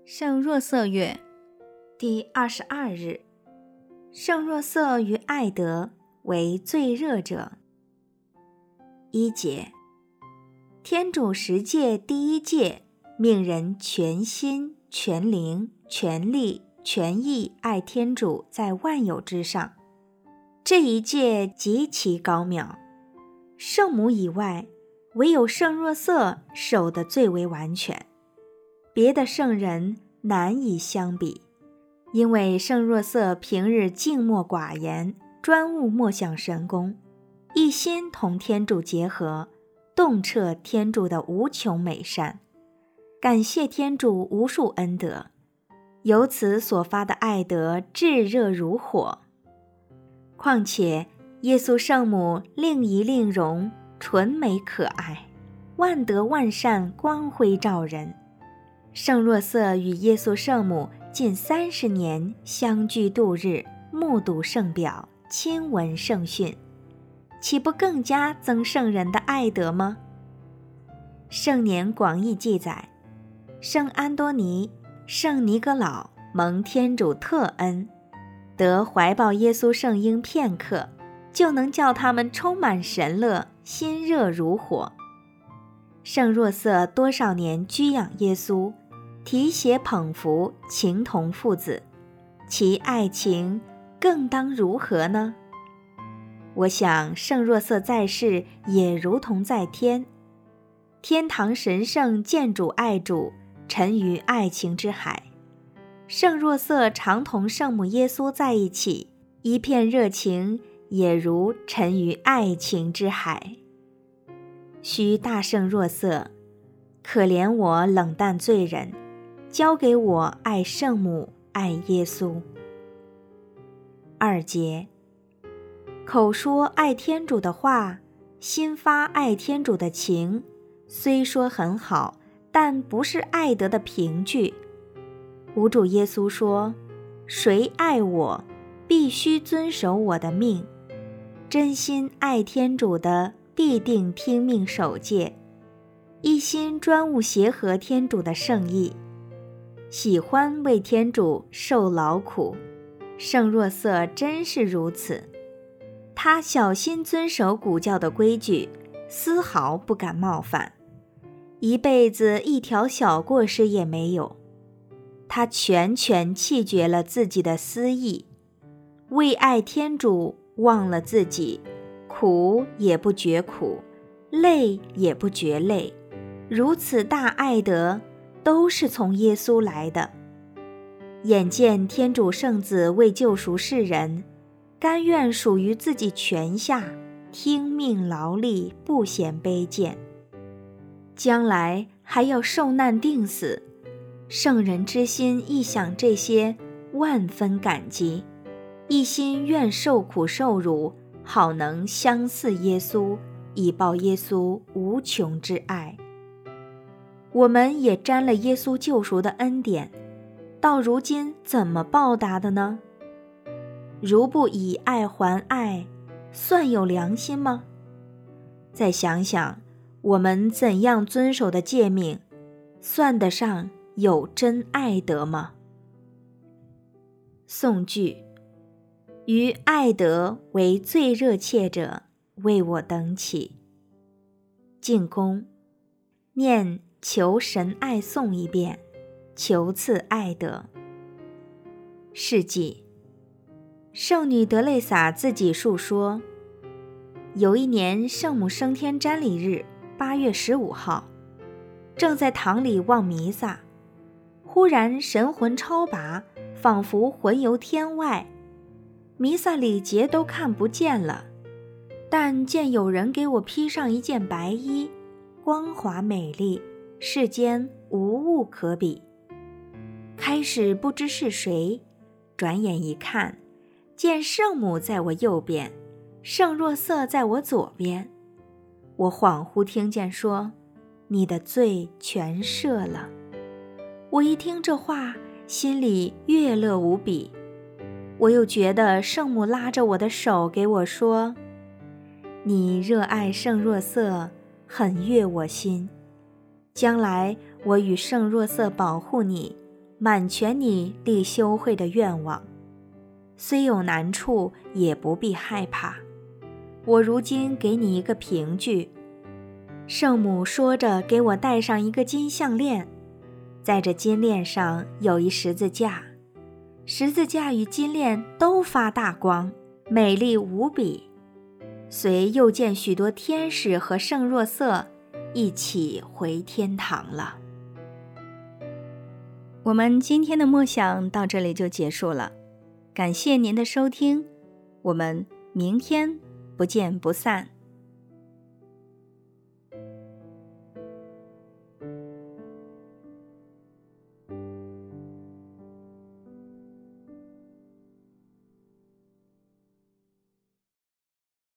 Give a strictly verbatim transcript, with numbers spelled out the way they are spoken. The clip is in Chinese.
圣若瑟月第二十二日，圣若瑟与艾德为最热者。一节，天主十诫第一诫命人全心、全灵、全力、全意爱天主在万有之上。这一诫极其高妙，圣母以外，唯有圣若瑟守得最为完全，别的圣人难以相比。因为圣若瑟平日静默寡言，专务默想神功，一心同天主结合，洞彻天主的无穷美善，感谢天主无数恩德，由此所发的爱德炙热如火。况且耶稣圣母令仪令容，纯美可爱，万德万善，光辉照人。圣若瑟与耶稣圣母近三十年相聚度日，目睹圣表，亲闻圣训，岂不更加增圣人的爱德吗？圣年广义记载，圣安多尼、圣尼格老蒙天主特恩，得怀抱耶稣圣婴片刻，就能叫他们充满神乐，心热如火。圣若瑟多少年居养耶稣，提携捧福，情同父子，其爱情更当如何呢？我想圣若瑟在世也如同在天，天堂神圣见主爱主，沉于爱情之海。圣若瑟常同圣母耶稣在一起，一片热情也如沉于爱情之海。须大圣若瑟，可怜我冷淡罪人，交给我爱圣母，爱耶稣。二节，口说爱天主的话，心发爱天主的情，虽说很好，但不是爱德的凭据。吾主耶稣说，谁爱我，必须遵守我的命。真心爱天主的，必定听命守戒，一心专务协和天主的圣意，喜欢为天主受劳苦。圣若瑟真是如此，他小心遵守古教的规矩，丝毫不敢冒犯，一辈子一条小过失也没有。他全权弃绝了自己的私意，为爱天主忘了自己，苦也不觉苦，累也不觉累。如此大爱德都是从耶稣来的。眼见天主圣子为救赎世人，甘愿属于自己权下，听命劳力，不嫌卑贱，将来还要受难定死。圣人之心一想这些，万分感激，一心愿受苦受辱，好能相似耶稣，以报耶稣无穷之爱。我们也沾了耶稣救赎的恩典，到如今怎么报答的呢？如不以爱还爱，算有良心吗？再想想，我们怎样遵守的诫命，算得上有真爱德吗？颂句，于爱德为最热切者，为我等起。进宫，念求神爱颂一遍，求赐爱德。事迹，圣女德蕾撒自己述说，有一年圣母升天瞻礼日，八月十五号，正在堂里望弥撒，忽然神魂超拔，仿佛魂游天外，弥撒礼节都看不见了，但见有人给我披上一件白衣，光滑美丽，世间无物可比。开始不知是谁，转眼一看，见圣母在我右边，圣若瑟在我左边。我恍惚听见说，你的罪全赦了。我一听这话，心里悦乐无比。我又觉得圣母拉着我的手给我说，你热爱圣若瑟，很悦我心。将来我与圣若瑟保护你， 满全你立修慧的愿望。虽有难处，也不必害怕。我如今给你一个凭据。圣母说着给我戴上一个金项链，在这金链上有一十字架，十字架与金链都发大光，美丽无比。遂又见许多天使和圣若瑟一起回天堂了。我们今天的默想到这里就结束了，感谢您的收听，我们明天不见不散。